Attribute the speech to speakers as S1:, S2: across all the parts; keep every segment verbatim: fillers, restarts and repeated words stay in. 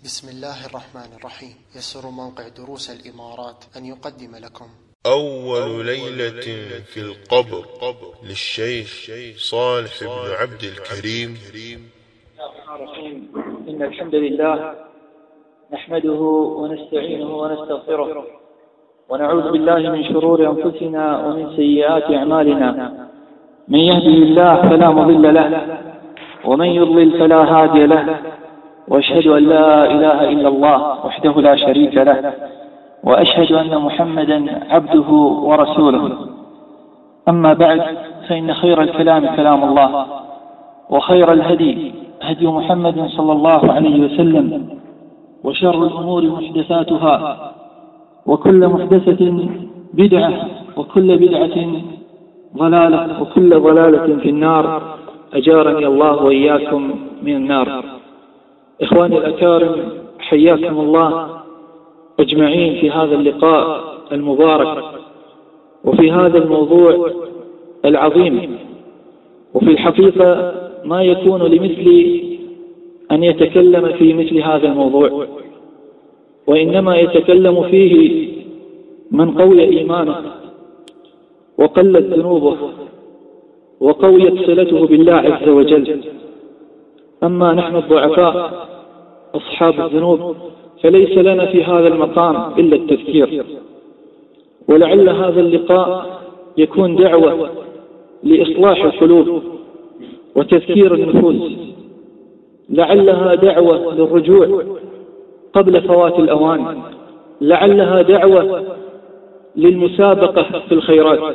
S1: بسم الله الرحمن الرحيم. يسر موقع دروس الإمارات أن يقدم لكم
S2: أول ليلة في القبر للشيخ صالح بن عبد الكريم.
S3: إن الحمد لله نحمده ونستعينه ونستغفره ونعوذ بالله من شرور أنفسنا ومن سيئات أعمالنا. من يهده الله فلا مضل له ومن يضلل فلا هادي له، وأشهد أن لا إله إلا الله وحده لا شريك له، وأشهد أن محمدا عبده ورسوله. أما بعد، فإن خير الكلام كلام الله، وخير الهدي هدي محمد صلى الله عليه وسلم، وشر الأمور محدثاتها، وكل محدثة بدعة، وكل بدعة ضلالة، وكل ضلالة في النار. أجارني الله وإياكم من النار. إخواني الأكارم، حياكم الله أجمعين في هذا اللقاء المبارك وفي هذا الموضوع العظيم. وفي الحقيقة ما يكون لمثلي أن يتكلم في مثل هذا الموضوع، وإنما يتكلم فيه من قوي إيمانه وقلت ذنوبه وقويت صلته بالله عز وجل. أما نحن الضعفاء أصحاب الذنوب فليس لنا في هذا المقام إلا التذكير. ولعل هذا اللقاء يكون دعوة لإصلاح القلوب وتذكير النفوس، لعلها دعوة للرجوع قبل فوات الأوان، لعلها دعوة للمسابقة في الخيرات.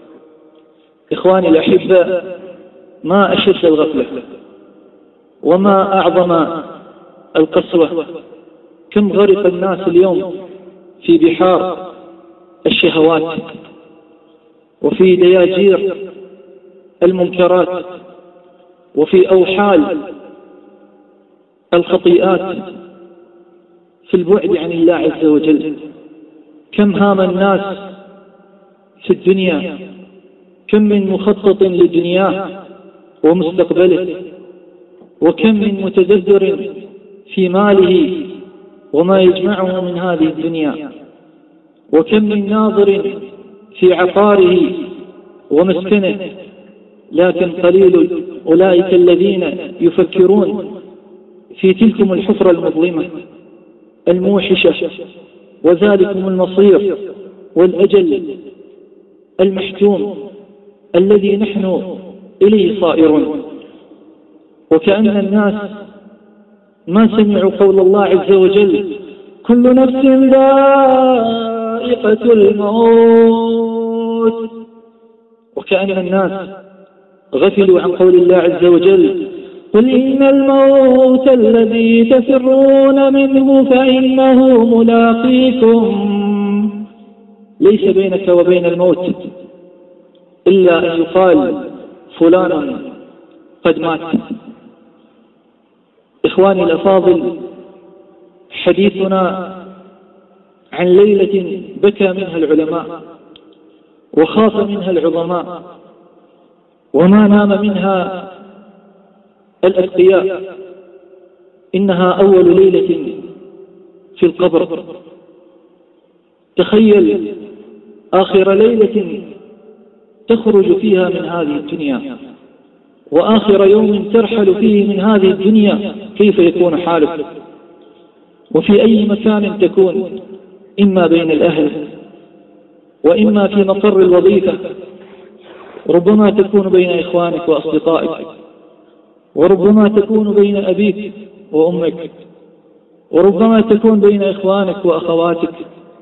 S3: إخواني الأحباء، ما أشد الغفلة وما أعظم القسوة. كم غرق الناس اليوم في بحار الشهوات وفي دياجير المنكرات وفي أوحال الخطيئات في البعد عن الله عز وجل. كم هام الناس في الدنيا، كم من مخطط لدنياه ومستقبله، وكم من متدبر في ماله وما يجمعه من هذه الدنيا، وكم من ناظر في عقاره ومسكنه. لكن قليل أولئك الذين يفكرون في تلكم الحفرة المظلمة الموحشة، وذلكم المصير والأجل المحتوم الذي نحن إليه صائرون. وكأن الناس ما سمعوا قول الله عز وجل: كل نفس ذائقة الموت. وكأن الناس غفلوا عن قول الله عز وجل: قل إن الموت الذي تفرون منه فإنه ملاقيكم. ليس بينك وبين الموت إلا أن يقال فلان قد مات. إخواني الأفاضل، حديثنا عن ليلة بكى منها العلماء وخاف منها العظماء وما نام منها الأتقياء. إنها أول ليلة في القبر. تخيل آخر ليلة تخرج فيها من هذه الدنيا، وآخر يوم ترحل فيه من هذه الدنيا، كيف يكون حالك؟ وفي أي مكان تكون، إما بين الأهل وإما في مقر الوظيفة، ربما تكون بين إخوانك وأصدقائك، وربما تكون بين أبيك وأمك، وربما تكون بين إخوانك وأخواتك،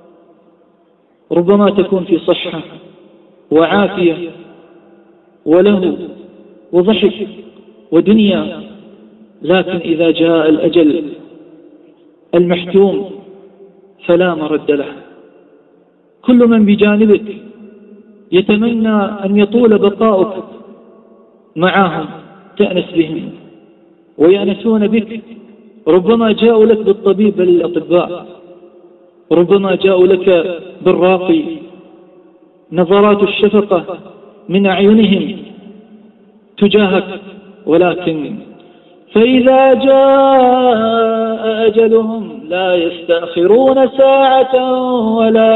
S3: ربما تكون في صحة وعافية وله وضحك ودنيا. لكن إذا جاء الأجل المحتوم فلا مرد له. كل من بجانبك يتمنى أن يطول بقاؤك معهم، تأنس بهم ويأنسون بك. ربما جاءوا لك بالطبيب بل الأطباء، ربما جاءوا لك بالراقي، نظرات الشفقة من أعينهم تجاهك، ولكن فإذا جاء أجلهم لا يستأخرون ساعة ولا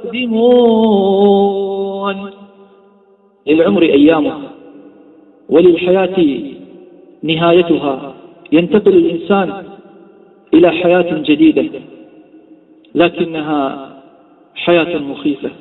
S3: يستقدمون. للعمر أيامه وللحياة نهايتها، ينتقل الإنسان إلى حياة جديدة، لكنها حياة مخيفة،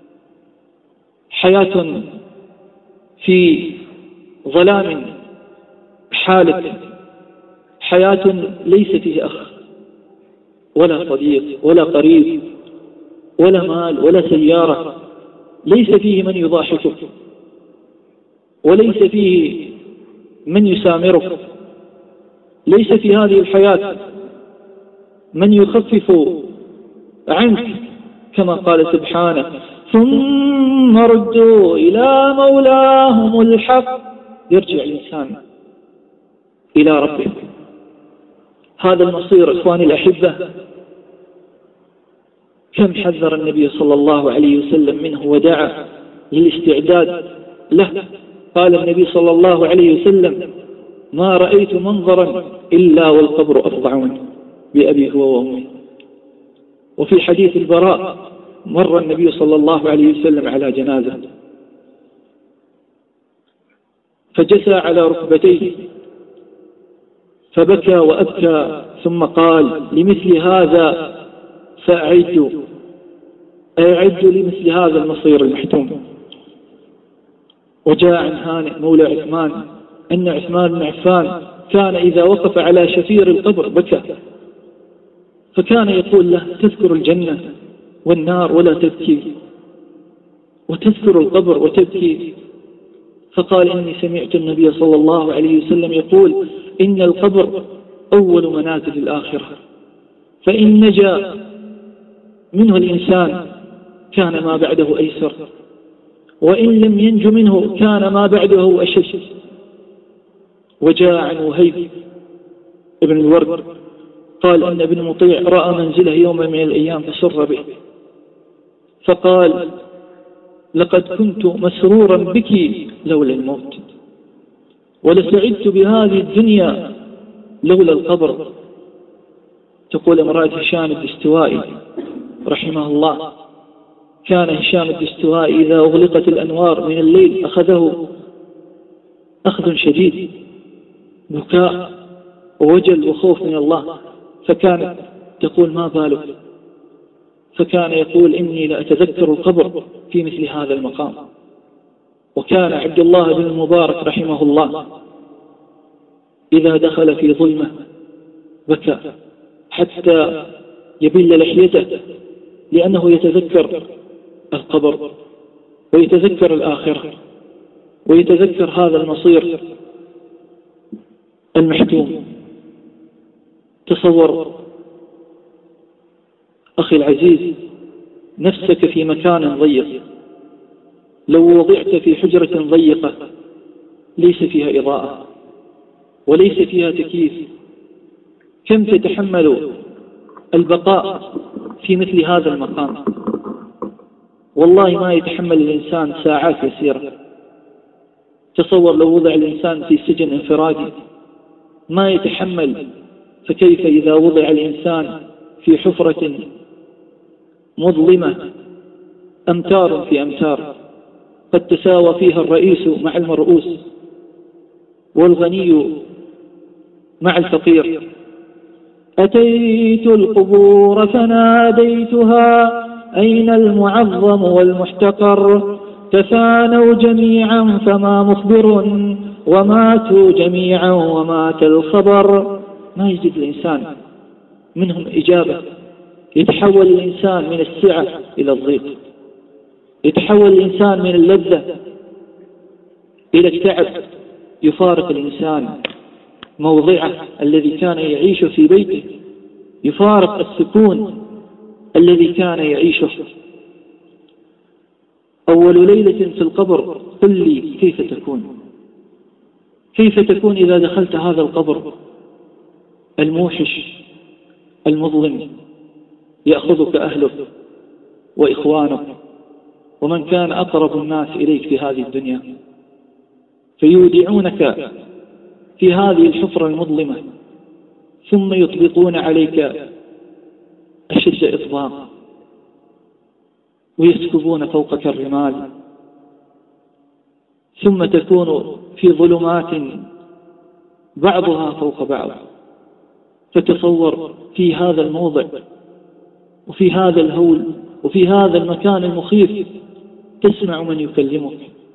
S3: حياة في ظلام حالة، حياة ليس فيه أخ ولا صديق ولا قريب ولا مال ولا سيارة، ليس فيه من يضاحكك وليس فيه من يسامرك، ليس في هذه الحياة من يخفف عنك، كما قال سبحانه: ثم ردوا إلى مولاهم الحق. يرجع الإنسان إلى ربه. هذا المصير إخواني الأحبة كم حذر النبي صلى الله عليه وسلم منه ودعا للاستعداد له. قال النبي صلى الله عليه وسلم: ما رأيت منظرا إلا والقبر أفظع منه، بأبي هو وأمي. وفي حديث البراء: مر النبي صلى الله عليه وسلم على جنازة فجثى على ركبتيه فبكى وأبكى، ثم قال: لمثل هذا فأعدوا، أعدوا لمثل هذا المصير المحتوم. وجاء عن هانئ مولى عثمان أن عثمان بن عفان كان إذا وقف على شفير القبر بكى، فكان يقول له: تذكر الجنة والنار ولا تبكي، وتذكر القبر وتبكي. فقال: إني سمعت النبي صلى الله عليه وسلم يقول: إن القبر أول منازل الآخرة، فإن نجا منه الإنسان كان ما بعده أيسر، وإن لم ينج منه كان ما بعده أشد. وجاء عن وهيب ابن الورد قال أن ابن مطيع رأى منزله يوم من الأيام فسر به، فقال: لقد كنت مسرورا بك لولا الموت، ولسعدت بهذه الدنيا لولا القبر. تقول امرأة هشام الدستوائي رحمه الله: كان هشام الدستوائي إذا أغلقت الأنوار من الليل أخذه أخذ شديد، بكاء ووجل وخوف من الله، فكانت تقول: ما بالك؟ فكان يقول: إني لأتذكر القبر في مثل هذا المقام. وكان عبد الله بن المبارك رحمه الله إذا دخل في ظلمة بكى حتى يبل لحيته، لأنه يتذكر القبر ويتذكر الآخرة ويتذكر هذا المصير المحتوم. تصور أخي العزيز نفسك في مكان ضيق، لو وضعت في حجرة ضيقة ليس فيها إضاءة وليس فيها تكييف، كم تتحمل البقاء في مثل هذا المقام؟ والله ما يتحمل الإنسان ساعات يسيرة. تصور لو وضع الإنسان في سجن انفرادي ما يتحمل، فكيف إذا وضع الإنسان في حفرة مظلمة أمتار في أمتار قد تساوى فيها الرئيس مع المرؤوس والغني مع الفقير. أتيت القبور فناديتها أين المعظم والمحتقر، تفانوا جميعا فما مخبر وماتوا جميعا ومات الخبر. ما يجد الإنسان منهم إجابة، يتحول الإنسان من السعة إلى الضيق، يتحول الإنسان من اللذة إلى التعب، يفارق الإنسان موضعه الذي كان يعيش في بيته، يفارق السكون الذي كان يعيشه. أول ليلة في القبر قل لي كيف تكون، كيف تكون إذا دخلت هذا القبر الموحش المظلم، يأخذك أهلك وإخوانك ومن كان أقرب الناس إليك في هذه الدنيا، فيودعونك في هذه الحفرة المظلمة، ثم يطبقون عليك أشد إطباق ويسكبون فوقك الرمال، ثم تكون في ظلمات بعضها فوق بعض. فتصور في هذا الموضع وفي هذا الهول وفي هذا المكان المخيف تسمع من يكلمك،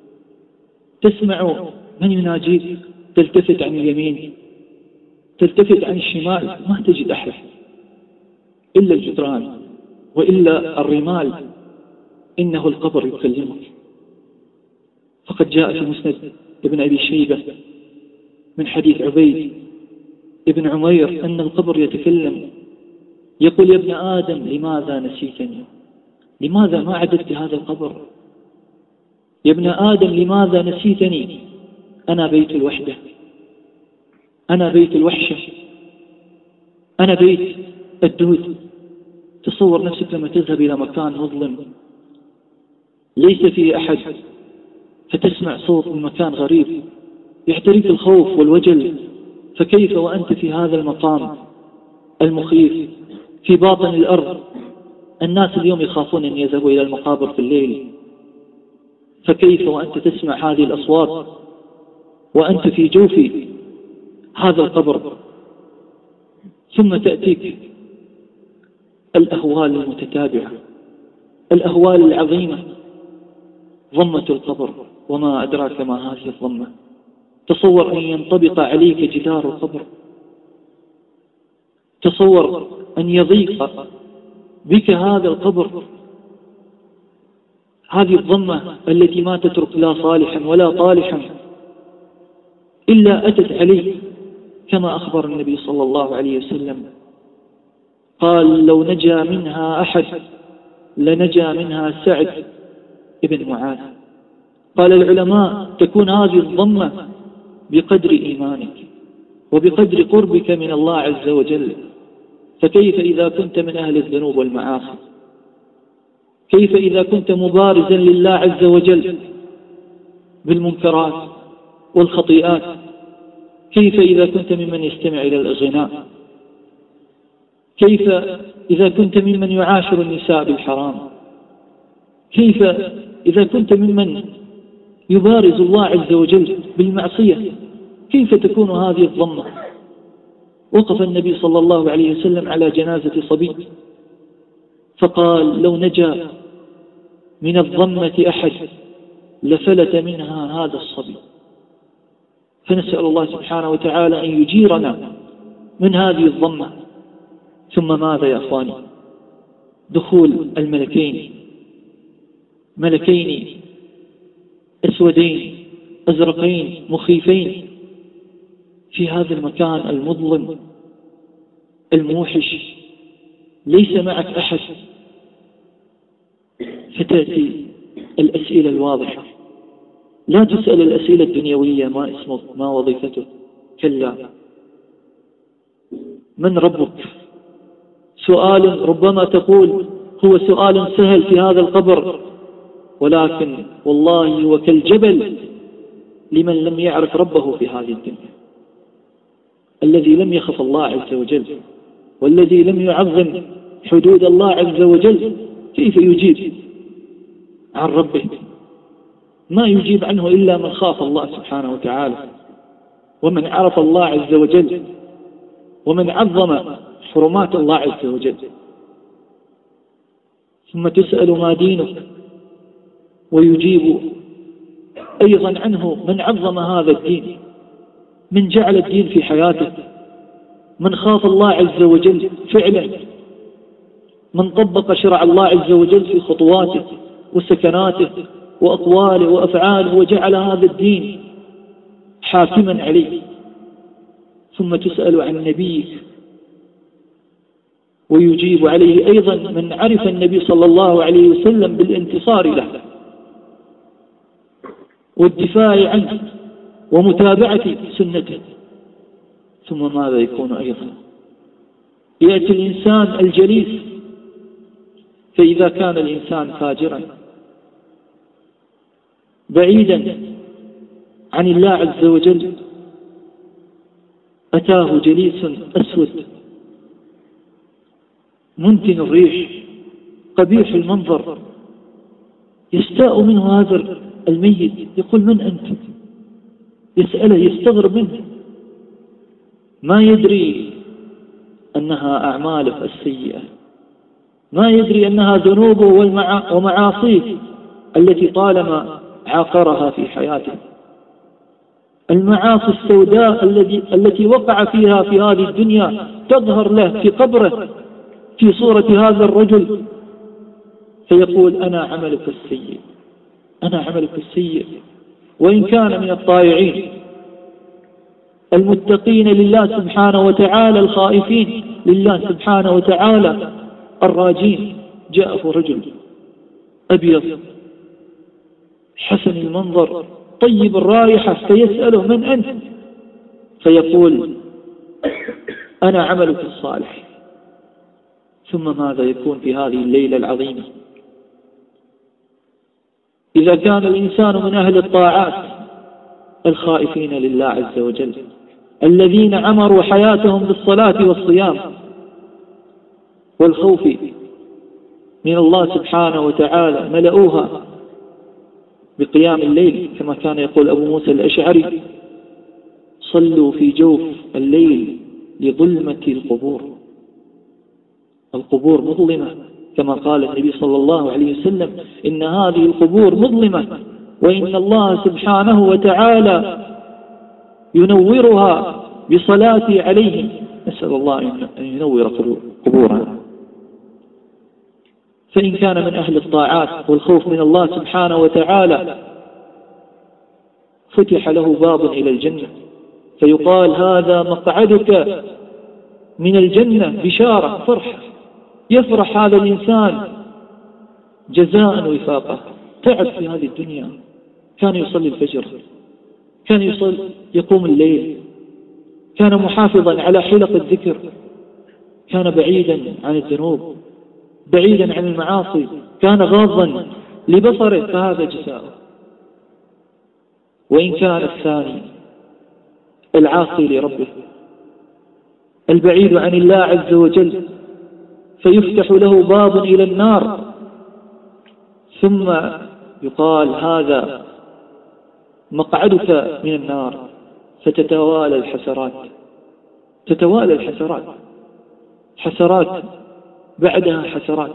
S3: تسمع من يناجيك، تلتفت عن اليمين تلتفت عن الشمال، ما تجد أحد إلا الجدران وإلا الرمال، إنه القبر يكلمك. فقد جاء في مسند ابن أبي شيبة من حديث عبيد ابن عمير أن القبر يتكلم، يقول: يا ابن آدم لماذا نسيتني؟ لماذا ما عددت هذا القبر؟ يا ابن آدم لماذا نسيتني؟ أنا بيت الوحدة، أنا بيت الوحشة، أنا بيت الدود. تصور نفسك لما تذهب إلى مكان مظلم ليس فيه أحد، فتسمع صوت من مكان غريب يحترق الخوف والوجل، فكيف وأنت في هذا المقام المخيف في باطن الأرض؟ الناس اليوم يخافون أن يذهبوا إلى المقابر في الليل، فكيف وأنت تسمع هذه الأصوات وأنت في جوف هذا القبر؟ ثم تأتيك الأهوال المتتابعة، الأهوال العظيمة، ضمة القبر، وما أدراك ما هذه الضمة. تصور أن ينطبق عليك جدار القبر، تصور أن يضيق بك هذا القبر، هذه الضمة التي ما تترك لا صالحا ولا طالحا إلا أتت عليه، كما أخبر النبي صلى الله عليه وسلم قال: لو نجا منها أحد لنجا منها سعد ابن معاذ. قال العلماء: تكون هذه الضمة بقدر إيمانك وبقدر قربك من الله عز وجل. فكيف إذا كنت من أهل الذنوب والمعاصي؟ كيف إذا كنت مبارزا لله عز وجل بالمنكرات والخطيئات؟ كيف إذا كنت ممن يستمع إلى الأغناء؟ كيف إذا كنت ممن يعاشر النساء بالحرام؟ كيف إذا كنت ممن يبارز الله عز وجل بالمعصية؟ كيف تكون هذه الضمة؟ وقف النبي صلى الله عليه وسلم على جنازة صبي فقال: لو نجا من الضمة أحد لفلت منها هذا الصبي. فنسأل الله سبحانه وتعالى أن يجيرنا من هذه الضمة. ثم ماذا يا أخواني؟ دخول الملكين، ملكين أسودين أزرقين مخيفين في هذا المكان المظلم الموحش، ليس معك أحد. فتأتي الأسئلة الواضحة، لا تسأل الأسئلة الدنيوية: ما اسمك؟ ما وظيفتك؟ كلا. من ربك؟ سؤال ربما تقول هو سؤال سهل في هذا القبر، ولكن والله وكالجبل لمن لم يعرف ربه في هذه الدنيا. الذي لم يخف الله عز وجل والذي لم يعظم حدود الله عز وجل كيف يجيب عن ربه؟ ما يجيب عنه إلا من خاف الله سبحانه وتعالى، ومن عرف الله عز وجل، ومن عظم حرمات الله عز وجل. ثم تسأل: ما دينك؟ ويجيب أيضا عنه من عظم هذا الدين، من جعل الدين في حياته، من خاف الله عز وجل فعلا، من طبق شرع الله عز وجل في خطواته وسكناته وأقواله وأفعاله، وجعل هذا الدين حاكما عليه. ثم تسأل عن نبيك ويجيب عليه أيضا من عرف النبي صلى الله عليه وسلم بالانتصار له والدفاع عنه ومتابعة سنته. ثم ماذا يكون أيضا؟ يأتي الإنسان الجليس، فإذا كان الإنسان فاجرا بعيدا عن الله عز وجل أتاه جليس أسود منتن الريح قبيح المنظر، يستاء منه هذا الميت، يقول: من أنت؟ يسأله، يستغرب منه، ما يدري أنها أعماله السيئة، ما يدري أنها ذنوبه ومعاصيه التي طالما عاقرها في حياته، المعاصي السوداء التي وقع فيها في هذه الدنيا تظهر له في قبره في صورة هذا الرجل، فيقول: أنا عملك السيء، أنا عملك السيء. وإن كان من الطائعين المتقين لله سبحانه وتعالى الخائفين لله سبحانه وتعالى الراجين، جاءه رجل أبيض حسن المنظر طيب الرائحة، فيسأله: من أنت؟ فيقول: أنا عملك الصالح. ثم ماذا يكون في هذه الليلة العظيمة؟ إذا كان الإنسان من أهل الطاعات الخائفين لله عز وجل الذين عمروا حياتهم بالصلاة والصيام والخوف من الله سبحانه وتعالى، ملؤوها بقيام الليل، كما كان يقول أبو موسى الأشعري: صلوا في جوف الليل لظلمة القبور. القبور مظلمة، كما قال النبي صلى الله عليه وسلم: إن هذه القبور مظلمة، وإن الله سبحانه وتعالى ينورها بصلاتي عليهم. نسأل الله أن ينور قبورنا. فإن كان من أهل الطاعات والخوف من الله سبحانه وتعالى فتح له باب إلى الجنة، فيقال: هذا مقعدك من الجنة، بشارة، فرح، يفرح هذا الإنسان جزاء وفاقة. تعب في هذه الدنيا، كان يصلي الفجر، كان يصلي يقوم الليل، كان محافظا على حلق الذكر، كان بعيدا عن الذنوب، بعيدا عن المعاصي، كان غاضا لبصره، فهذا جزاؤه. وإن كان الثاني العاصي لربه البعيد عن الله عز وجل فيفتح له باب إلى النار، ثم يقال: هذا مقعدك من النار، فتتوالى الحسرات، تتوالى الحسرات، حسرات بعدها حسرات،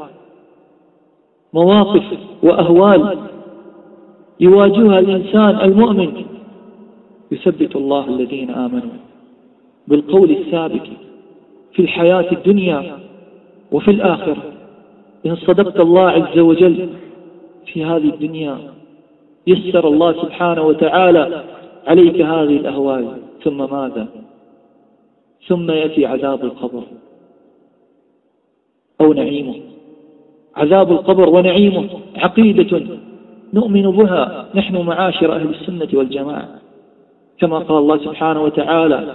S3: مواقف وأهوال يواجهها الإنسان المؤمن. يثبت الله الذين آمنوا بالقول الثابت في الحياة الدنيا وفي الآخرة. إن صدقت الله عز وجل في هذه الدنيا يسر الله سبحانه وتعالى عليك هذه الأهوال، ثم ماذا؟ ثم يأتي عذاب القبر أو نعيمه. عذاب القبر ونعيمه عقيدة نؤمن بها نحن معاشر أهل السنة والجماعة، كما قال الله سبحانه وتعالى: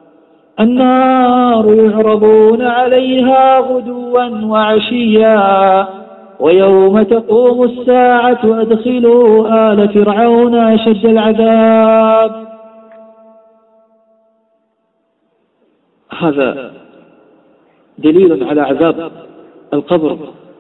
S3: النار يعرضون عليها غدوا وعشيا ويوم تقوم الساعة أدخلوا آل فرعون أشد العذاب. هذا دليل على عذاب القبر.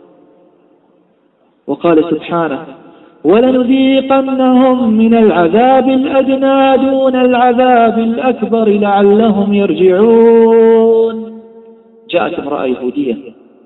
S3: وقال سبحانه: ولنذيقنهم من العذاب الأدنى دون العذاب الأكبر لعلهم يرجعون. جاءت امرأة يهودية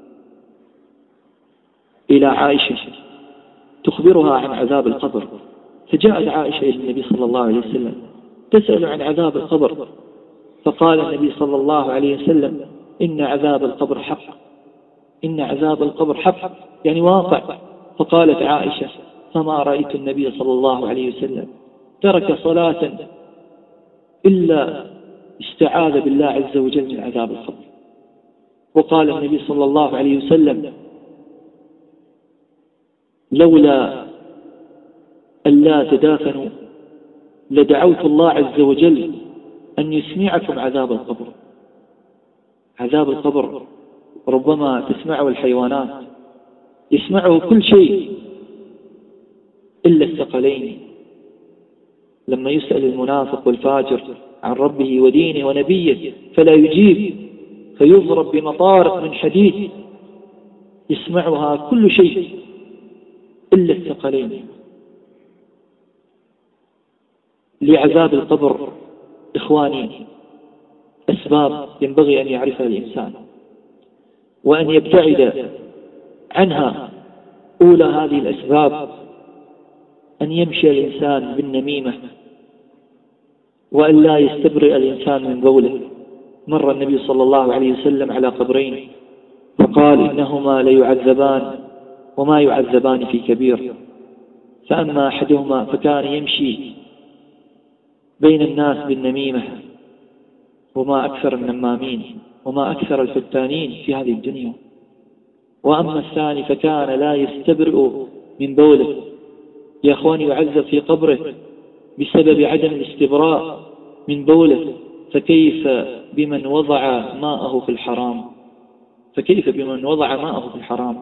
S3: إلى عائشة تخبرها عن عذاب القبر، فجاءت عائشة إلى النبي صلى الله عليه وسلم تسأل عن عذاب القبر، فقال النبي صلى الله عليه وسلم: إن عذاب القبر حق، إن عذاب القبر حق، يعني واقع. فقالت عائشة: فما رأيت النبي صلى الله عليه وسلم ترك صلاة إلا استعاذ بالله عز وجل من عذاب القبر. وقال النبي صلى الله عليه وسلم: لولا ألا تدافنوا لدعوت الله عز وجل أن يسمعكم عذاب القبر. عذاب القبر ربما تسمعه الحيوانات، يسمعه كل شيء إلا الثقلين، لما يسأل المنافق والفاجر عن ربه ودينه ونبيه فلا يجيب، فيضرب بمطارق من حديد يسمعها كل شيء إلا الثقلين. لعذاب القبر إخواني أسباب ينبغي أن يعرفها الإنسان وأن يبتعد عنها. أولى هذه الأسباب أن يمشي الإنسان بالنميمة، وأن لا يستبرئ الإنسان من بوله. مر النبي صلى الله عليه وسلم على قبرين فقال إنهما ليعذبان وما يعذبان في كبير، فأما أحدهما فكان يمشي بين الناس بالنميمة، وما أكثر النمامين وما أكثر الفتانين في هذه الدنيا. وأما الثاني فكان لا يستبرئ من بوله. يا أخواني يعذب في قبره بسبب عدم الاستبراء من بوله، فكيف بمن وضع ماءه في الحرام فكيف بمن وضع ماءه في الحرام.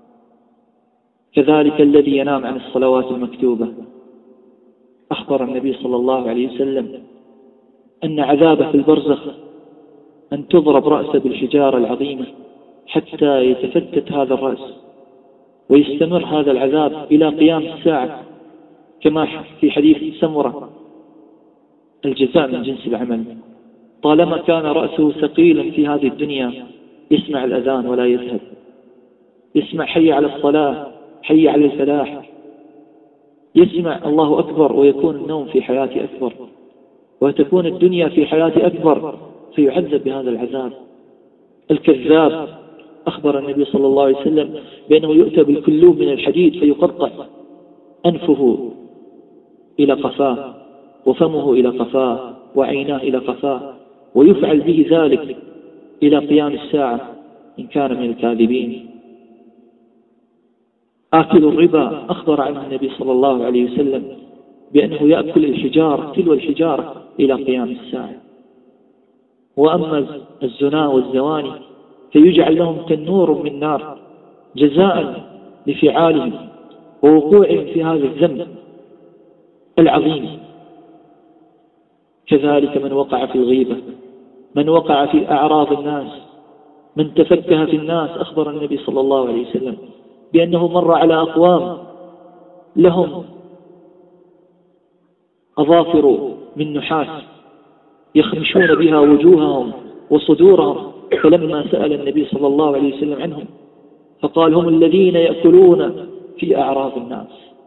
S3: كذلك الذي ينام عن الصلوات المكتوبة. أخبر النبي صلى الله عليه وسلم أن عذابه في البرزخ أن تضرب رأسه بالحجارة العظيمة حتى يتفتت هذا الرأس، ويستمر هذا العذاب إلى قيام الساعة، كما في حديث سمرة الجزاء من جنس العمل. طالما كان رأسه ثقيلا في هذه الدنيا يسمع الأذان ولا يذهب، يسمع حي على الصلاة حي على الفلاح، يسمع الله أكبر، ويكون النوم في حياته أكبر، وتكون الدنيا في حياته أكبر، فيعذب بهذا العذاب. الكذاب أخبر النبي صلى الله عليه وسلم بأنه يؤتى بالكلوب من الحديد فيقطع أنفه إلى قفاه، وفمه إلى قفاه، وعيناه إلى قفاه، ويفعل به ذلك إلى قيام الساعة إن كان من الكاذبين. آكل الربا أخبر عنه النبي صلى الله عليه وسلم بأنه يأكل الحجارة تلو الحجارة إلى قيام الساعة. وأما الزنا والزواني فيجعل لهم تنور من نار جزاء لفعالهم ووقوعهم في هذا الذنب العظيم. كذلك من وقع في الغيبة، من وقع في أعراض الناس، من تفكه في الناس. أخبر النبي صلى الله عليه وسلم بأنه مر على أقوام لهم أظافر من نحاس يخمشون بها وجوههم وصدورهم، فلما سأل النبي صلى الله عليه وسلم عنهم فقال هم الذين يأكلون في أعراض الناس.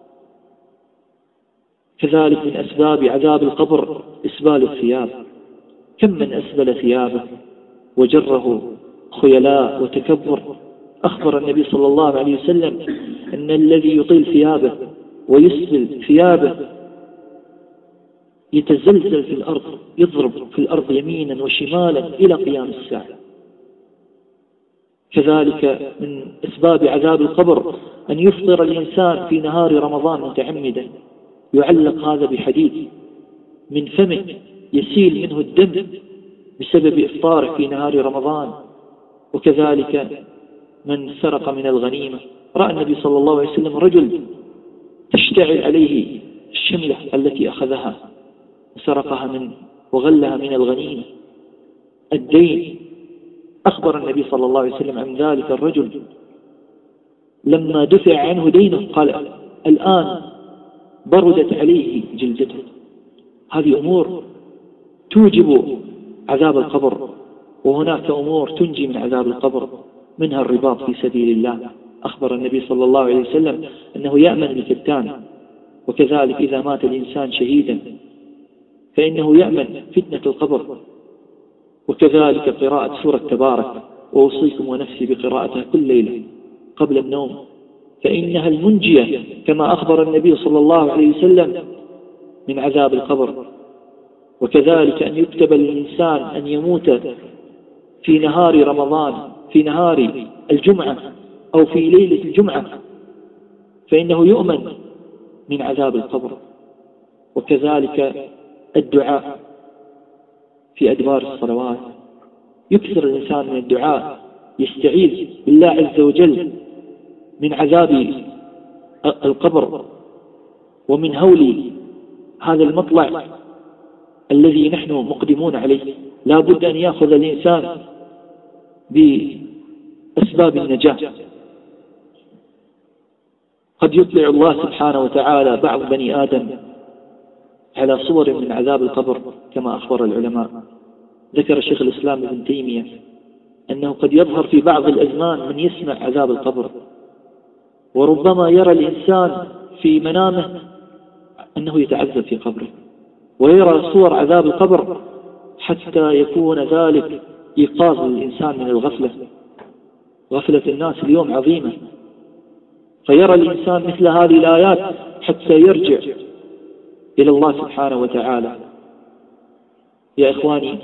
S3: كذلك من أسباب عذاب القبر إسبال الثياب. كم من أسبل ثيابه وجره خيلاء وتكبر. أخبر النبي صلى الله عليه وسلم أن الذي يطيل ثيابه ويسبل ثيابه يتزلزل في الأرض، يضرب في الأرض يمينا وشمالا إلى قيام الساعة. كذلك من أسباب عذاب القبر أن يفطر الإنسان في نهار رمضان متعمدا، يعلق هذا بحديد من فمه يسيل منه الدم بسبب إفطاره في نهار رمضان. وكذلك من سرق من الغنيمة. رأى النبي صلى الله عليه وسلم رجل تشتعل عليه الشملة التي أخذها وسرقها من وغلها من الغنيمة. الدين. أخبر النبي صلى الله عليه وسلم عن ذلك الرجل لما دفع عنه دينه قال الآن بردت عليه جلدته. هذه أمور توجب عذاب القبر، وهناك أمور تنجي من عذاب القبر، منها الرباط في سبيل الله. أخبر النبي صلى الله عليه وسلم أنه يأمن الفتان. وكذلك إذا مات الإنسان شهيدا فإنه يأمن فتنة القبر. وكذلك قراءة سورة تبارك، وأوصيكم ونفسي بقراءتها كل ليلة قبل النوم، فإنها المنجية كما أخبر النبي صلى الله عليه وسلم من عذاب القبر. وكذلك أن يكتب للإنسان أن يموت في نهار رمضان، في نهار الجمعة أو في ليلة الجمعة، فإنه يؤمن من عذاب القبر. وكذلك الدعاء في أدبار الصلوات، يكثر الإنسان من الدعاء، يستعيذ بالله عز وجل من عذاب القبر ومن هول هذا المطلع الذي نحن مقدمون عليه. لا بد أن يأخذ الإنسان بأسباب النجاة. قد يطلع الله سبحانه وتعالى بعض بني آدم على صور من عذاب القبر كما أخبر العلماء. ذكر شيخ الإسلام ابن تيمية أنه قد يظهر في بعض الأزمان من يسمع عذاب القبر، وربما يرى الإنسان في منامه أنه يتعذب في قبره، ويرى صور عذاب القبر حتى يكون ذلك إيقاظ الإنسان من الغفلة. غفلة الناس اليوم عظيمة، فيرى الإنسان مثل هذه الآيات حتى يرجع إلى الله سبحانه وتعالى. يا إخواني،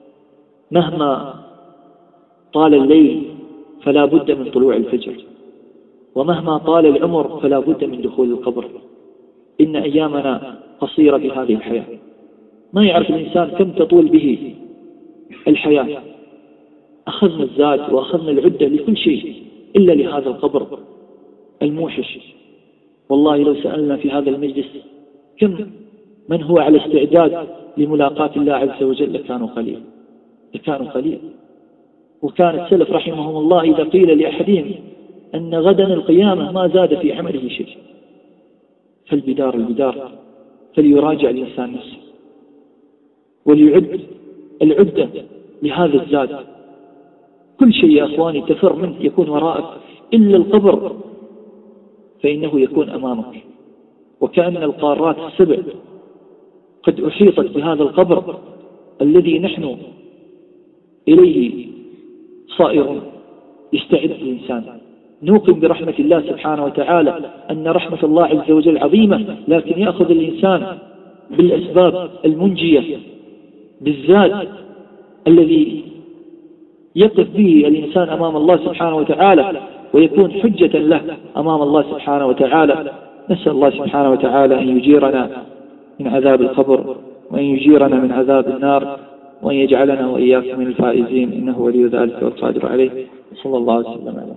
S3: مهما طال الليل فلا بد من طلوع الفجر، ومهما طال العمر فلا بد من دخول القبر. إن أيامنا قصيرة بهذه الحياة، ما يعرف الإنسان كم تطول به الحياة. أخذنا الزاد وأخذنا العدة لكل شيء إلا لهذا القبر الموحش. والله لو سألنا في هذا المجلس كم من هو على استعداد لملاقاة الله عز وجل لكانوا قليل لكانوا قليل. وكان السلف رحمهم الله إذا قيل لأحدهم أن غدا القيامة ما زاد في عمله شيء. فالبدار البدار فليراجع الإنسان نفسه وليعد العدة لهذا الزاد. كل شيء يا أخواني تفر منه يكون وراءك إلا القبر، فإنه يكون أمامك. وكأن القارات السبع قد أحيطت بهذا القبر الذي نحن إليه صائرون. يستعد الإنسان. نوقن برحمة الله سبحانه وتعالى أن رحمة الله عز وجل عظيمة، لكن يأخذ الإنسان بالأسباب المنجية، بالزاد الذي يقف به الإنسان أمام الله سبحانه وتعالى ويكون حجة له أمام الله سبحانه وتعالى. نسأل الله سبحانه وتعالى أن يجيرنا من عذاب القبر، وأن يجيرنا من عذاب النار، وأن يجعلنا وإياكم من الفائزين، إنه ولي ذلك والقادر عليه. صلى الله عليه وسلم.